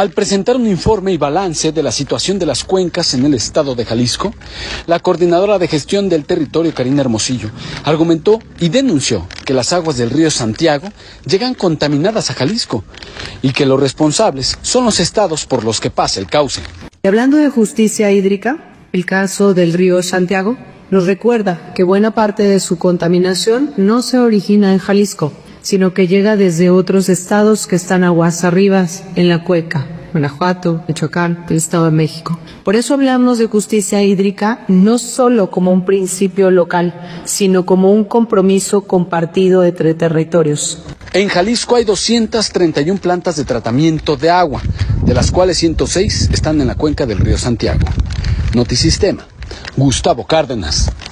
Al presentar un informe y balance de la situación de las cuencas en el estado de Jalisco, la coordinadora de gestión del territorio, Karina Hermosillo, argumentó y denunció que las aguas del río Santiago llegan contaminadas a Jalisco y que los responsables son los estados por los que pasa el cauce. Y hablando de justicia hídrica, el caso del río Santiago nos recuerda que buena parte de su contaminación no se origina en Jalisco, sino que llega desde otros estados que están aguas arriba en la cuenca, Guanajuato, Michoacán, el Estado de México. Por eso hablamos de justicia hídrica no solo como un principio local, sino como un compromiso compartido entre territorios. En Jalisco hay 231 plantas de tratamiento de agua, de las cuales 106 están en la cuenca del río Santiago. Notisistema, Gustavo Cárdenas.